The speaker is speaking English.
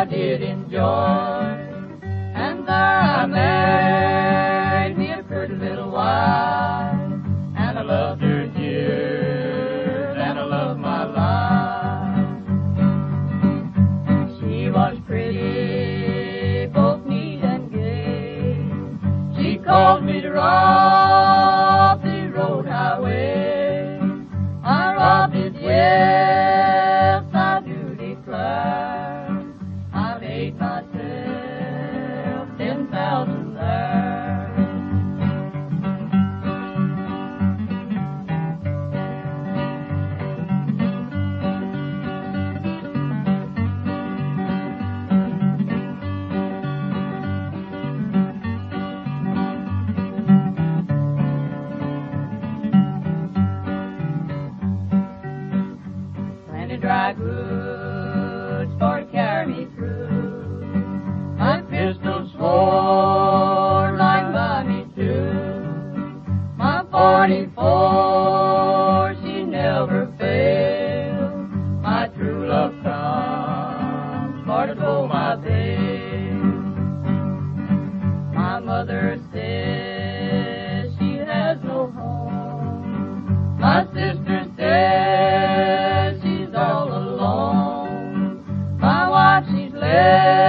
did enjoy. And there I married me a pretty little wife, and I loved her years, and I loved my life. She was pretty, both neat and gay. She called me to rob the road highway. I robbed it, yes, I do declare. I made myself 10,000 there. Plenty dry goods for to carry me through. My pistol swore like by me too. My 44, she never failed. My true love comes for to blow my veil. My mother says she has no home. My sister says she's all alone. My wife, she's left